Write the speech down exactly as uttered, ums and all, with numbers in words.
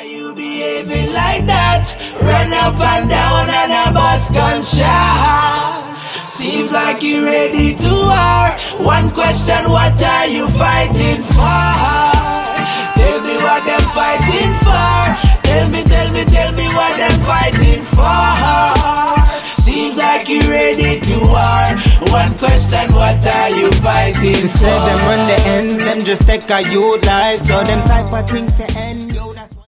you behaving like that? Run up and down and a bus gunshot. Seems like you're ready to war. One question, what are you fighting for? Tell me what them fighting for. Tell me, tell me, tell me what them fighting for. Seems like you're ready to war. One question, what are you fighting for? She said them run the ends, them just take a youth life. So them type of thing for end.